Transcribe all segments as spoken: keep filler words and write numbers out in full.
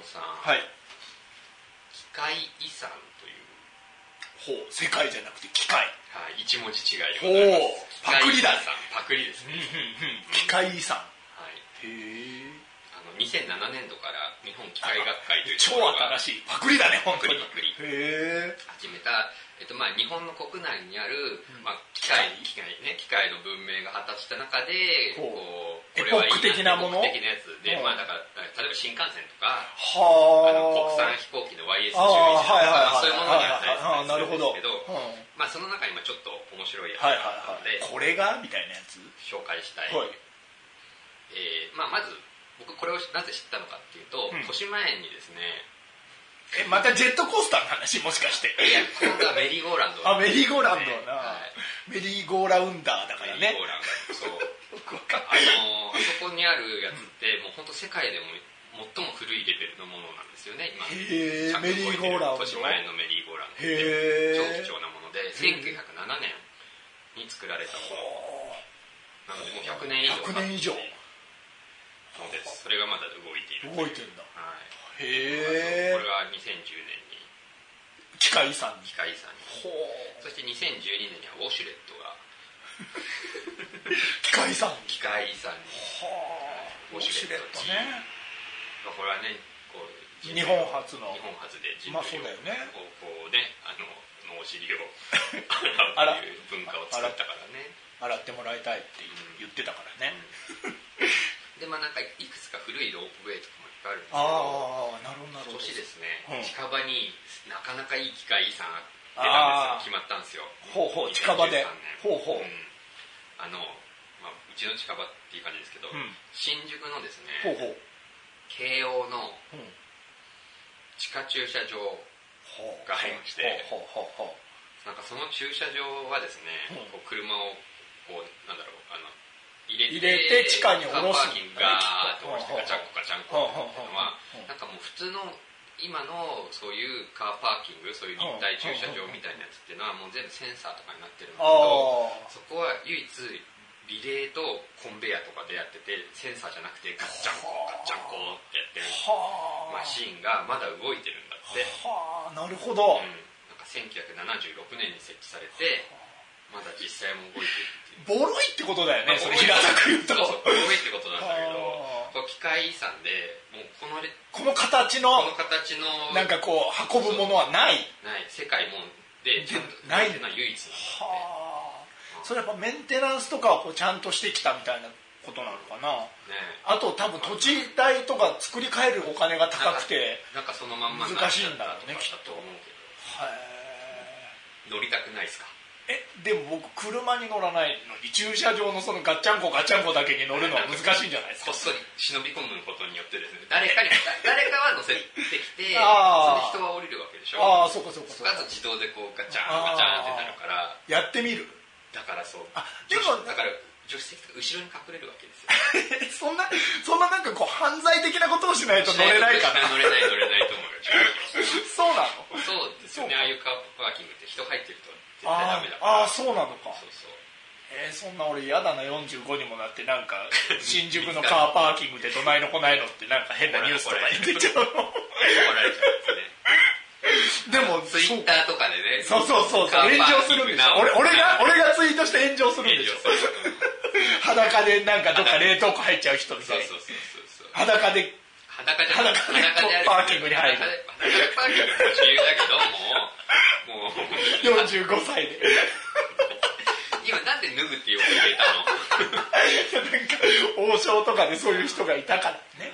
さん、 はい、 機械遺産という、 ほう、世界じゃなくて機械、 はい、一文字違いでございます。 パクリだね。 パクリですね。 機械遺産、 はい、 へえ。 あのにせんななねんどから日本機械学会という超新しいパクリだね、本当に。 パクリパクリへえ。 始めた、えっとまあ、日本の国内にある、まあ、機械機械ね機械の文明が発達した中で、こうこれはいいな、 エポック的なもの、 エポック的なやつで、まあだから例えば新幹線とか、 はあの国産飛行機の ワイエスじゅういち とか、そういうものにあったりするんですけど、まあその中にもちょっと面白いやつがあるので、 これがみたいなやつ紹介したい。 はい、 えーまあ、まず僕これをなぜ知ったのかっていうと、うん、豊島園にですね、 えまたジェットコースターの話、もしかして。 いや、今度はメリーゴーランド、 ね、あメリーゴーランドな、はい、メリーゴーラウンダーだからね。 メリーゴーランド、そうあのあそこにあるやつって、もう本当世界でも最も古いレベルのものなんですよね、今。 へー、メリーゴーランド、 豊島園のメリーゴーランドってへ超貴重なもので、せんきゅうひゃくななねんに作られたものなので、もうひゃくねん以上ひゃくねん以上そうです。それがまだ動いている。 動いてるんだ。 はい。 へえ。 これがにせんじゅうねんに機械遺産に。 機械遺産に。ほう。そしてにせんじゅうにねんにはウォシュレットが機械遺産に。 機械遺産に。 はあ。ウォシュレットね。 これはね、こう日本初の。 日本初で人類を、 まあそうだよね。 こうこうね、あののお尻を洗うという文化を作ったからね。 洗ってもらいたいって言ってたからね。 うんでまあ、なんかいくつか古いロープウェイとかもいっぱいあるんですけど、 ああなるほどなるほど。 今年ですね、 うん、 近場になかなかいい機械遺産出たんですよ、決まったんですよ。 ほうほう、近場で。ほうほう。うん、 あの、まあ、うちの近場っていう感じですけど、うん、新宿のですね、 ほうほう、 京王の地下駐車場がありまして、 ほうほうほうほうなんかその駐車場はですね、うん、こう車をこうなんだろうあの入れ て, 入れて地下に下ろすカーパーキングガーッと下ろしてガチャンコガチャンコっていうのはなんかもう普通の今のそういうカーパーキングそういう立体駐車場みたいなやつっていうのはもう全部センサーとかになってるんだけど、そこは唯一リレーとコンベヤーとかでやっててセンサーじゃなくてガッチャンコガッチャンコってやってるマシーンがまだ動いてるんだって。 はあ、なるほど。 うん、なんかせんきゅうひゃくななじゅうろくねんに設置されてまだ実際も動いてるっていう。 ボロいってことだよね、それ平たく言うと。 そうそう、ボロいってことなんだけど、こう機械遺産でもうこのこの形のこの形のなんかこう運ぶものはないない世界もでちゃんとないっていうのは唯一なんだって。 はあ、それやっぱメンテナンスとかをこうちゃんとしてきたみたいなことなのかな、ね、あと多分土地代とか作り変えるお金が高くてなんかそのまんま難しいんだろうね、きっと。 思うけど。へー、乗りたくないですか？ え、でも僕車に乗らないのに駐車場のそのガッチャンコガッチャンコだけに乗るのは難しいんじゃないですか？ こっそり忍び込むことによってですね、誰かに誰かは乗せてきてそあの人は降りるわけでしょ。 ああ、そうかそうかそうか。 あと自動でこうガチャンガチャンってなるからやってみる。 だからそう。 あ、でもだから助手席とか後ろに隠れるわけですよ。 そんなそんななんかこう犯罪的なことをしないと乗れないかな。 乗れない乗れないと思うよ。 そうなの？ そうですよね。ああいうカーパーキングって人入ってると絶対ダメだから。 ああ、そうなのか。 そうそう。 えー、そんな俺嫌だな、よんじゅうごにもなってなんか新宿のカーパーキングでどないのこないのってなんか変なニュースとかに出ちゃうの。 怒られちゃうんですね。 でもツイッターとかでね、 そうそうそうそう、炎上するんですよ。俺俺が俺がツイートして炎上するんですよ。裸でなんかどっか冷凍庫入っちゃう人みたいな。 そうそうそうそう。 裸で裸で裸でパーキングに入る。 裸でパーキングも自由だけどもうもうよんじゅうごさいで。 今なんで脱ぐっていうこと入れたの？ なんか王将とかでそういう人がいたからね。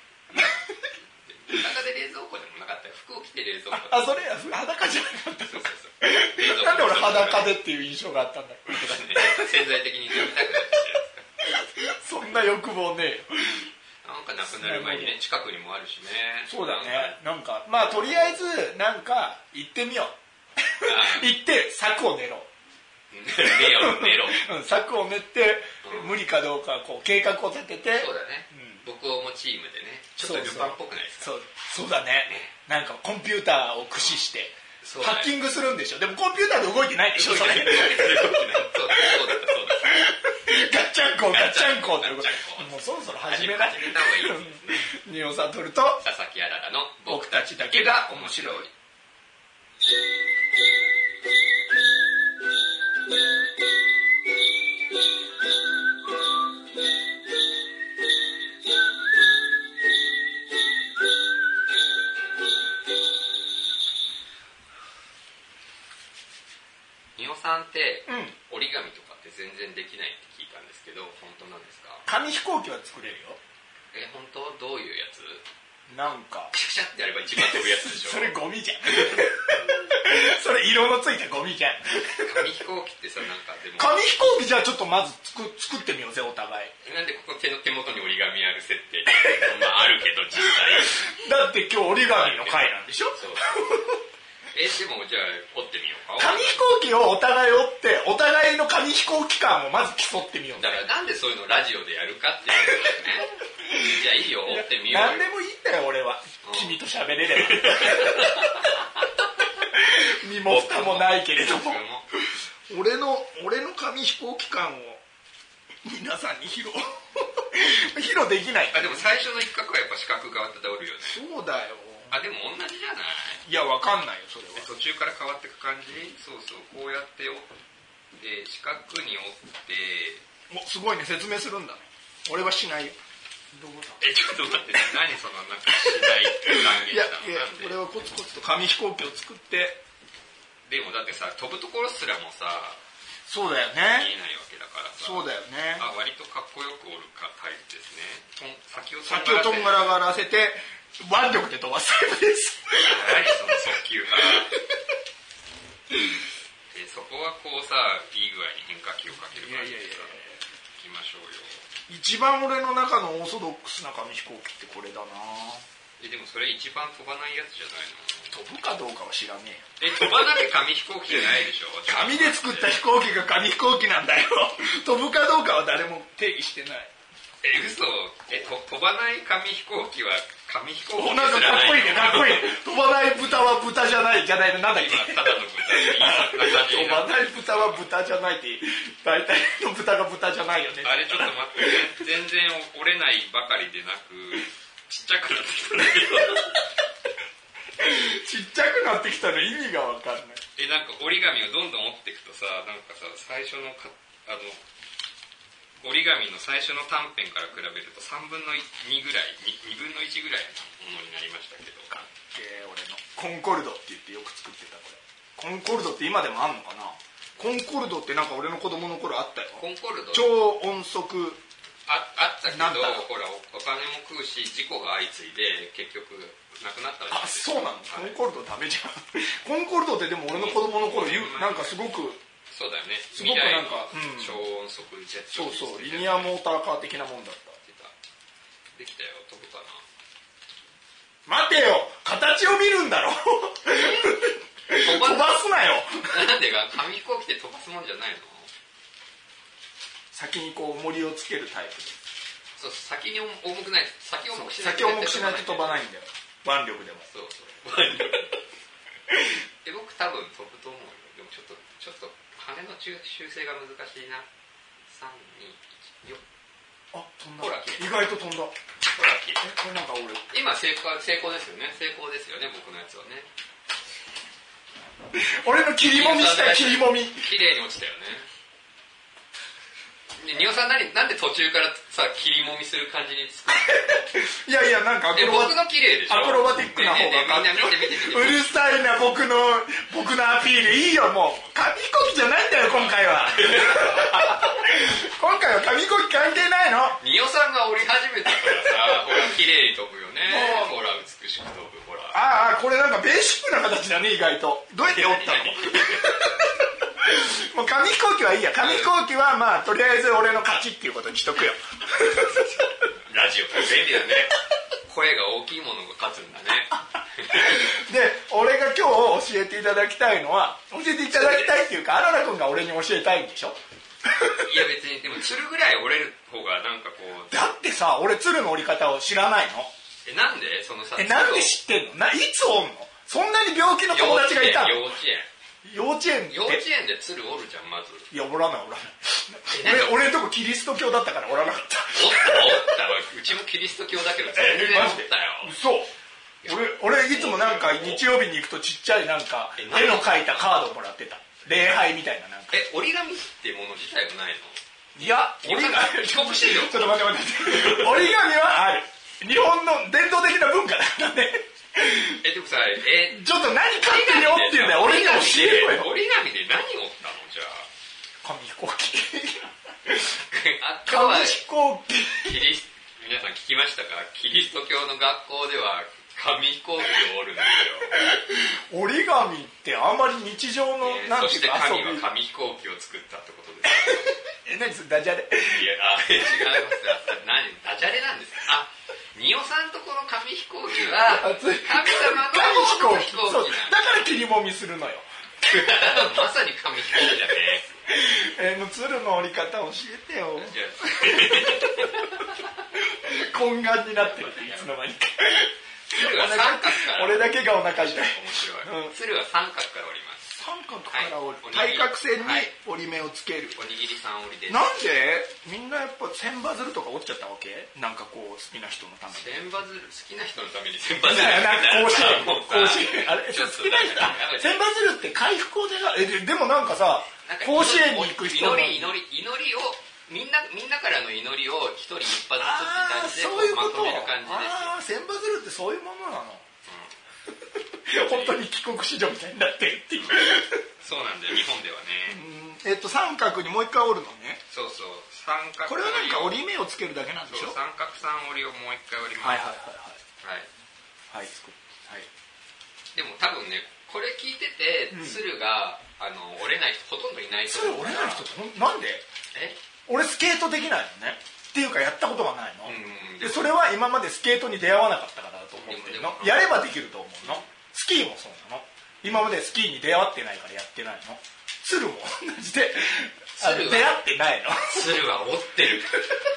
裸で冷蔵庫でもなかったよ。服を着て冷蔵庫。 あ、それ裸じゃなかった。 そうそうそう。 なんで俺裸でっていう印象があったんだよ。 潜在的に脱ぎたくなってきてるんですか。 そんな欲望ねえよ。 なんかなくなる前にね、近くにもあるしね。 そうだね。なんかまあとりあえずなんか行ってみよう。行って策を練ろう。 寝ろ寝ろ。 策を練って無理かどうかこう計画を立てて。 そうだね。僕をもチームでね、ちょっとルパンっぽくないですか？ そうそうだね。なんかコンピューターを駆使してハッキングするんでしょ。でもコンピューターで動いてないでしょそれ。そうだそうだ。 ガッチャンコガッチャンコってもうそろそろ始めない。 始めた方がいいですね。 仁尾悟と佐々木あららの僕たちだけが面白い。 仁尾さんって、うん、折り紙とかって全然できないって聞いたんですけど、本当なんですか？ 紙飛行機は作れるよ。 え、本当？どういうやつ？ なんかクシャクシャってやれば一番飛ぶやつでしょ。 それゴミじゃん。それ色のついたゴミじゃん。 紙飛行機ってさ、なんかでも紙飛行機じゃあちょっとまず作作ってみようぜ、お互い。 なんでここ手の手元に折り紙ある設定まああるけど実際だって今日折り紙の回なんでしょ。そうえ、でもじゃあ折ってみようか。 紙飛行機をお互い折ってお互いの紙飛行機感をまず競ってみよう。 だからなんでそういうのラジオでやるかっていうことですね。じゃあいいよ、折ってみようよ。 何でもいいんだよ俺は、うん、君と喋れれば。身も蓋もないけれども、俺の俺の紙飛行機感を皆さんに披露披露できない。 あ、でも最初の一角はやっぱ四角側って折るよね。 そうだよ。 あ、でも同じじゃない？ いや、わかんないよそれは。 途中から変わっていく感じ。そうそう、こうやって折って四角に折って。 お、すごいね、説明するんだね。俺はしないよ。 どうえ、ちょっと待って、何そのなんかしないって断言したの？ いやいや、これはコツコツと紙飛行機を作って。 でもだってさ、飛ぶところすらもさ、 そうだよね、 見えないわけだからさ。 そうだよね。 あ、割とかっこよく折るかタイプですね。先をとんがらがらせて腕力で飛ばすタイプです。 何その速球派。え、そこはこうさ、いい具合に変化球をかける感じでさ、いきましょうよ。 一番俺の中のオーソドックスな紙飛行機ってこれだな。 え、でもそれ一番飛ばないやつじゃないの？ 飛ぶかどうかは知らねえよ。え、飛ばなきゃ紙飛行機じゃないでしょ。 紙で作った飛行機が紙飛行機なんだよ。飛ぶかどうかは誰も定義してない。 え、嘘？え、と飛ばない紙飛行機は紙飛行機なんかかっこいいね、かっこいい。飛ばない豚は豚じゃないじゃないの、なんだっけ。 ただの豚でいいな感じ。 飛ばない豚は豚じゃないって、大体の豚が豚じゃないよね。 あれちょっと待って、全然折れないばかりでなく、ちっちゃくなってきたんだけど。 ちっちゃくなってきたの意味がわかんない。 え、なんか折り紙をどんどん折っていくとさ、なんかさ、最初のか、あの、折り紙の最初の短編から比べるとさんぶんのにぐらい、にぶんのいちぐらいのものになりましたけど。 かっけー、俺の。コンコルドって言ってよく作ってたこれ。コンコルドって今でもあんのかな。コンコルドってなんか俺の子供の頃あったよ。 コンコルド超音速。 あ, あったけど、ほらお金も食うし事故が相次いで結局なくなったらしい。 あ、そうなの、はい、コンコルドダメじゃん。コンコルドってでも俺の子供の頃言う、なんかすごくそうだよね、 すごくなんか、 うん、超音速ジェット、そうそう、リニアモーターカー的なもんだった。 できたよ、飛ぶかな。 待てよ、形を見るんだろ。飛ばすなよ。 なんでか、紙飛行機って飛ばすもんじゃないの？ 先にこう重りをつけるタイプで。 そう、先に重くない、先重くしないと先重くしないと飛ばないんだよ、腕力でも。そうそう、腕力。 え、僕多分飛ぶと思うよ。でもちょっとちょっと羽の修正が難しいな。さんにいちよっ。 あ、飛んだ。ほら、意外と飛んだ。ほら、え、これなんか俺今成功、成功ですよね。成功ですよね、僕のやつはね。 俺の切りもみしたい、切りもみ。 綺麗に落ちたよね。仁尾さん、何なんで途中からさ切りもみする感じに作る？ いやいや、なんかアクロバ僕の綺麗でしょ。 アクロバティックな方が、ねねね、みんな見て見て見て。うるさいな、僕の僕のアピール。いいよ、もう紙飛行機じゃないんだよ今回は。今回は紙飛行機関係ないの。 仁尾さんが折り始めたからさ、ほら綺麗に飛ぶよね。ほら美しく飛ぶ、ほら。 ああ、これなんかベーシックな形だね、意外と。どうやって折ったの？もう紙飛行機はいいや。紙飛行機はまあとりあえず俺の勝ちっていうことにしとくよ。 ラジオって便利だね。声が大きいものが勝つんだね。 で、俺が今日教えていただきたいのは、教えていただきたいっていうか、あららくんが俺に教えたいんでしょ。 いや別に、でも鶴ぐらい折れる方がなんかこう。 だってさ、俺鶴の折り方を知らないの。 え、なんでそのさ、 え、なんで知ってんの？ないつ折んの？そんなに病気の友達がいたの？ 幼稚園。 幼稚園幼稚園で鶴おるじゃんまず。 いやおらないおらない俺俺のとこキリスト教だったからおらなかった。 おったおったうちもキリスト教だけど全然おったよ。 嘘。俺俺いつもなんか日曜日に行くとちっちゃいなんか絵の描いたカードもらってた。礼拝みたいななんか。 え折り紙ってもの自体はないの？ いや折り紙帰国してるよ。 ちょっと待って待って折り紙はある。日本の伝統的な文化だからね。 えでもさえちょっと何勝手に折ってんだよ。俺に教えろよ。 折り紙で何折ったのじゃあ。 紙飛行機あ紙飛行機キリス皆さん聞きましたか？キリスト教の学校では紙飛行機を折るんですよ。折り紙ってあんまり日常の、 えー、なんていうかそして神は紙飛行機を作ったってことです。 え何それダジャレ？ いやあ違います何ダジャレなんですか？あ仁尾さんとこの紙飛行機は神様の紙飛行機そうだから切りもみするのよ。 まさに紙飛行機だえね。 ー、もう鶴の折り方教えてよ。懇願になってるいつの間にか。 鶴は三角から俺だけがお腹痛い。 面白い、うん、鶴は三角から折ります。 三角から折る、はい、対角線に折り目をつける、 はい、おにぎりさん折りです。 なんでみんなやっぱ千羽鶴とか折っちゃったわけ？なんかこう好きな人のために。 千羽鶴好きな人のために千羽鶴なんか甲子園甲子園あれ好きな人千羽鶴って回復を願う。え で, でもなんかさ甲子園に行く人祈り祈り祈りをみんなみんなからの祈りを一人一発ずつって感じでまとめる感じですよ。 ああ千羽鶴ってそういうものなの。本当に帰国子女みたいになってるっていう。 そうなんだよ日本ではね。 うんえっと三角にもう一回折るのね。 そうそう三角。 これは何か折り目をつけるだけなんでしょ。 そう三角三折りをもう一回折ります。 はいはいはいはい。はいはい作はい。 でも多分ねこれ聞いてて、うん、鶴があの折れない人ほとんどいないと思う。 鶴折れない人ってなんで？え？俺スケートできないのね。っていうかやったことがないの。うんうん、でそれは今までスケートに出会わなかったからだと思ってるの。やればできると思うの。スキーもそうなの。今までスキーに出会ってないからやってないの。鶴も同じで出会ってないの。 鶴は折ってる。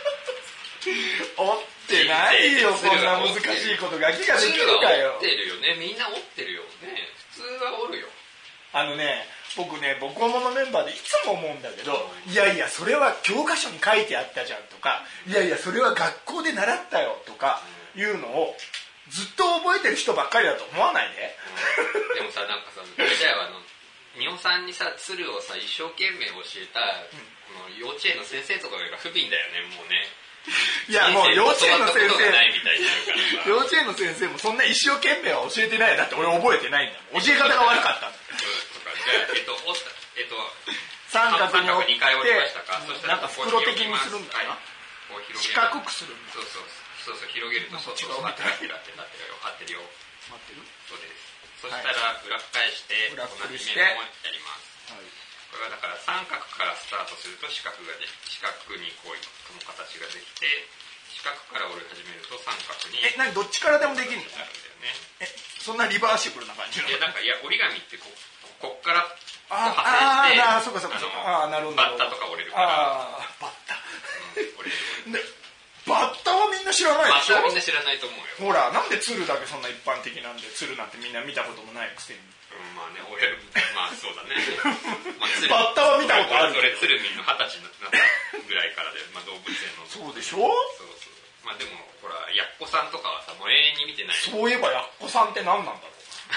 折ってないよ。そんな難しいことガキができるかよ。 折ってるよね。みんな折ってるよね。普通は折るよ。 あのね僕ねボコモのメンバーでいつも思うんだけど、いやいやそれは教科書に書いてあったじゃんとか、いやいやそれは学校で習ったよとかいうのをずっと覚えてる人ばっかりだと思わないで、 うん、でもさなんかさじゃああの仁尾さんにさ鶴をさ一生懸命教えた、うん、この幼稚園の先生とかが不憫だよねもうね。 いやもう幼稚園の先生幼稚園の先生もそんな一生懸命は教えてない。だって俺覚えてないんだもん。教え方が悪かったんだ。 じゃあえっとえっと三角に折ってにかい折りましたか。そしたらなんか袋的にするんだな。四角くするんだ。 そうそうそうそう広げるとそうそうなってるなってるなってるよ合ってるよ。 合ってる。 そうです。そしたら裏返して同じ面をやります。はい。これはだから三角からスタートすると四角がで四角にこういうこの形ができて四角から折り始めると三角に。 え何どっちからでもできるの？ なるんだよね。 えそんなリバーシブルな感じなの？ いやなんかいや折り紙ってここっからあああそうかそうかそうかああなるほど。 バッタとか折れるから。 ああバッタ。 うん、折れる。 でバッタはみんな知らないでしょ。 バッタはみんな知らないと思うよ。 ほらなんで鶴だけそんな一般的なんで鶴なんてみんな見たこともないくせに。 うん、まあね折れるまあそうだね。まあ、 バッタは見たことある。 それ鶴見の二十歳になったぐらいからで、まあ、動物園の。 そうでしょ。 そうそう。まあでもほらやっこさんとかはさもう永遠に見てない。 そういえばやっこさんって何なんだろう。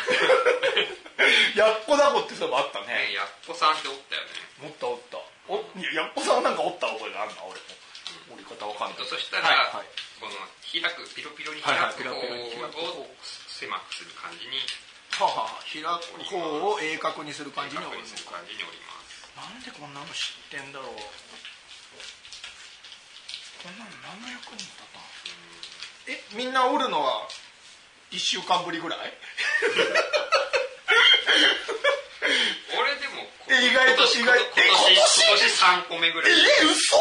やっこだこってそういえばあったね。 ねやっこさんっておったよね。 おったおった。おやっこさんはなんかおった覚えがあるな俺も。折り方わかんない。 そしたら、はいはい、この開くピロピロに開く方を狭くする感じに。 はあ、はあ、開く方を鋭角にする感じに折ります。 感じに折ります。 なんでこんなの知ってんだろう。こんなの何の役に立たん。えみんな折るのはいっしゅうかんぶりぐらい？ 俺でもえ意外と意外と今年今年さんこめぐらい。 え嘘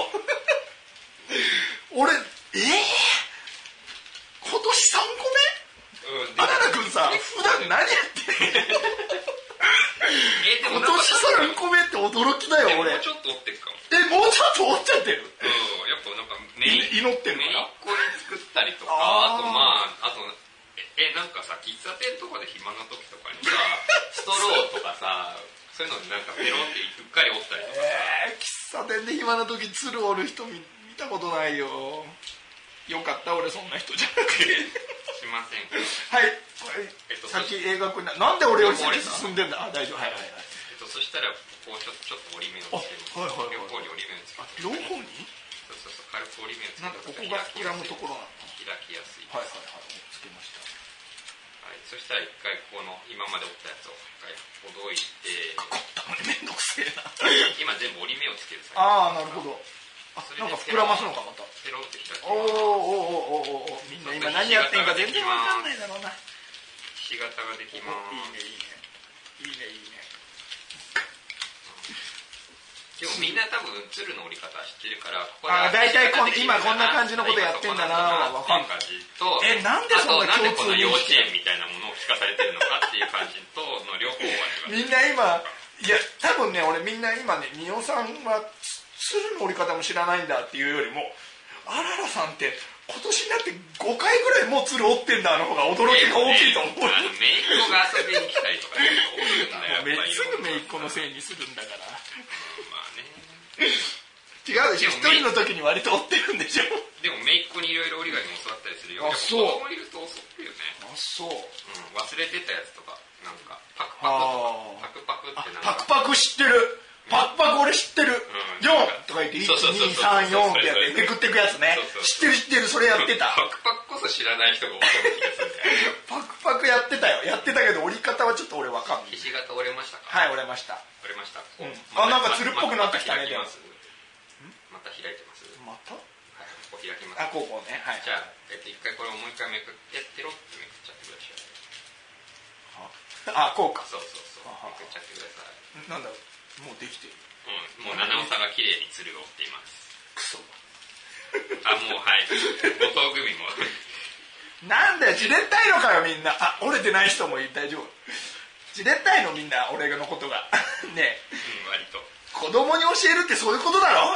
俺え今年さんこめ？バナナ君さ普段何やってんの？ えでも今年さんこめって驚きだよ俺。 もうちょっと折ってるかも。 えもうちょっと折っちゃってる。 うんやっぱなんか祈ってるかな。 めいっ子に作ったりとかあとまああとえなんかさ喫茶店とかで暇な時とかにさストローとかさそういうのになんかペロンってうっかり折ったりとかさ、 えー、喫茶店で暇な時鶴折る人 見, 見たことないよ。よかった俺そんな人じゃなくてしませんはい、えっと、先映画君なんで俺より先進んでんだ。あ大丈夫はいはいはい、 えっと、そしたらこうちょちょっと折り目をつける、はいはいはい、両方に折り目をつける。 両方にそうそうそう軽く折り目をつける。 なんかここが膨らむところなの開きやすい。 はいはいはいつけました。 はい、そしたら一回この今まで折ったやつを一回ほどいてかかったのにめんどくせえな今全部折り目をつける。 ああなるほど。あなんか膨らますのかまた。 ペロって開きます。 おーおーおーおーおーみんな今何やってんか全然わかんないだろうな。 ひし形ができます。 いいねいいねいいねいいね。 でもみんな多分鶴の折り方知ってるからここあ大体こ今こんな感じのことやってんだな分かる感じとえなんでそんな共通認識なんでこの幼稚園みたいなものを聞かされてるのかっていう感じとの両方はみんな今いや多分ね俺みんな今ね仁尾さんは鶴の折り方も知らないんだっていうよりもあららさんって今年になってごかいぐらいもう鶴折ってんだの方が驚きが大きいと思う。 あの姪っ子が遊びに来たりとかするんだよ。 すぐ姪っ子のせいにするんだから。 まあね。 違うでしょ。一人の時に割と折ってるんでしょ。 でも姪っ子にいろいろ折り紙も教わったりするよ。 あそう。 子供いると遅いよね。 あそう。 うん、忘れてたやつとかなんかパクパクとかパクパクってなんか。 パクパク知ってる。パクパク俺知ってる、うん、よんとか言っていちにさんよんってやってめくっていくやつね。知ってる知ってるそれやってた。 パクパクこそ知らない人が多い気がするんだよ。 パクパクやってたよ。やってたけど折り方はちょっと俺わかんない。 ひし形折れましたか。 はい折れました。 折れました。 うん、あなんか鶴っぽくなってきたね。でもまた開いてます。 また？ はいここ開きます。 あこうこうね。はい。 じゃあえっと一回これをもう一回めくやってろってめくっちゃってください。 あこうか。 そうそうそう。めくっちゃってください。 なんだろうもうできてる。 うん、もう七尾さんが綺麗に鶴を折っています。 クソあもうはい後藤組もなんだよじれったいのかよみんな。あ折れてない人もい大丈夫。じれったいのみんな俺のことがねえ、 うん、割と子供に教えるってそういうことだろ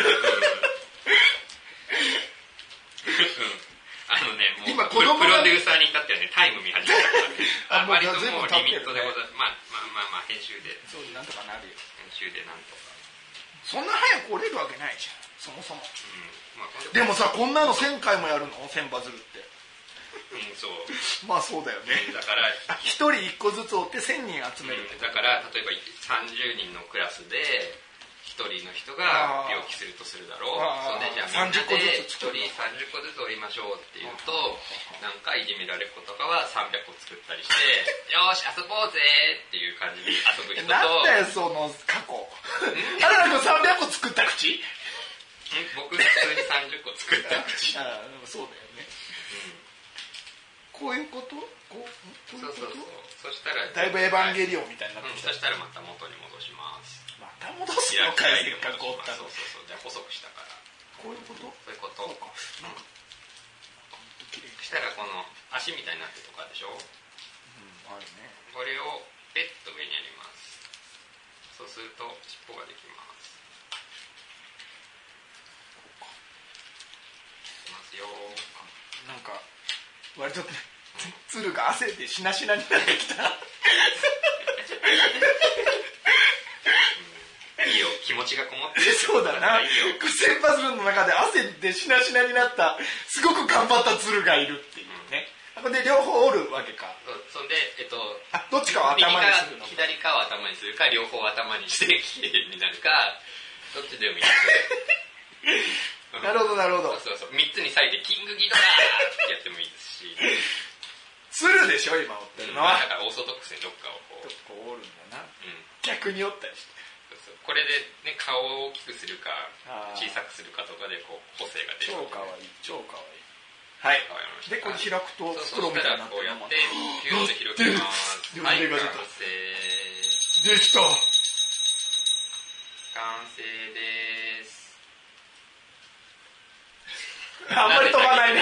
あのねもう今子供プロデューサーに至ってはねタイム見始めたからねあ割ともうリミットでございます。まあまあまあまあ編集でそうなんとかなるよ。 編集でなんとかそんな早く折れるわけないじゃんそもそも、 うんまあ、 でもさこんなのせんかいもやるの千羽鶴ってうんそうまあそうだよね。 だから一人一個ずつ折って千人集める、 うん、だから例えばさんじゅうにんのクラスで一人の人が病気するとするだろう。それでじゃあみんなで一人さんじゅっこずつ折りましょうっていうとなんかいじめられっ子とかはさんびゃっこ作ったりしてよし遊ぼうぜっていう感じで遊ぶ人となんだよその過去あららくんさんびゃっこ作った口僕普通にさんじゅっこ作った口ああそうだよね、うん、こういうことこうこういうことそうそうそうそしたらだいぶエヴァンゲリオンみたいになってきた、 うん、そしたらまた元に戻します。 また戻すのかいせっかく折ったの。 そうそうそうじゃあ細くしたからこういうことそういうことそうか、うん、 したらこの足みたいになってるとこあるでしょ、うん、 あるね。 これをペッと上にやります。そうすると尻尾ができます。こうかいきますよ。 なんか割と鶴が汗でしなしなになってきたいいよ気持ちがこもってそうだな。千羽鶴の中で汗でしなしなになったすごく頑張った鶴がいるっていうね、うん、これで両方折るわけか。 そんでえっとあどっちかを頭にするのか左側を頭にするか両方頭にしてきれいになるかどっちでもいいなるほどなるほど。 そうそうそうみっつに裂いてキングギドラーってやってもいいですし鶴でしょ今折ってるのは、 うん、だからオーソドックスにどっかをこうこう折るんだな、うん、逆に折ったりしてこれで、ね、顔を大きくするか小さくするかとかでこう補正が出る。 超かわいい超かわいい。はいでこれ開くと袋みたいになってるのもピューンで広げますはい、完成できた完成ですあんまり飛ばないね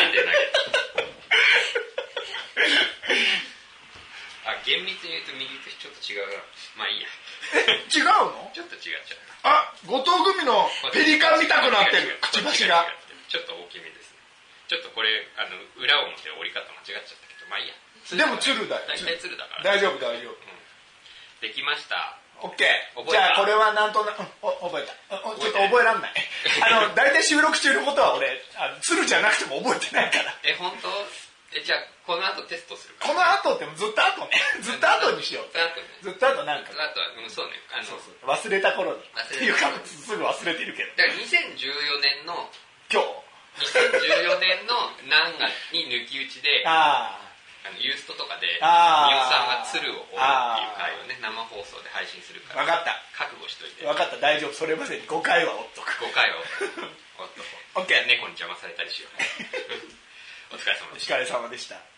あ厳密に言うと右とちょっと違うなまあいいや違うのちょっと違っちゃうあ後藤組のペリカン見たくなってるくちばしがちょっと大きめですねちょっとこれあの裏表折り方間違っちゃったけど、まあいいや。 でも鶴だよ。 大体鶴だから。 大丈夫大丈夫。うん、 できました。 オッケー。じゃあこれはなんとなく、うん、覚えた。ちょっと覚えらんない。あの大体収録中のことは俺あの鶴じゃなくても覚えてないから。 え本当？えじゃあこの後テストするか。 この後ってずっと後ね。ずっと後にしよう。ずっと後なんか。 ずっと後はうんそうね。あのそうそう忘れた頃に。っていうかすぐ忘れてるけど。 だからにせんじゅうよねんの今日。 にせんじゅうよねんの何月に抜き打ちで。 ああ。 あのユーストとかで、みおあさんが鶴を折るっていう回をね、生放送で配信するから。 分かった。 覚悟しといて。 分かった、大丈夫。それまでにごかいは折っとく。 ごかいは折っとく。折っとこう。 オッケー。 猫に邪魔されたりしよう。お疲れ様でした。 お疲れ様でした。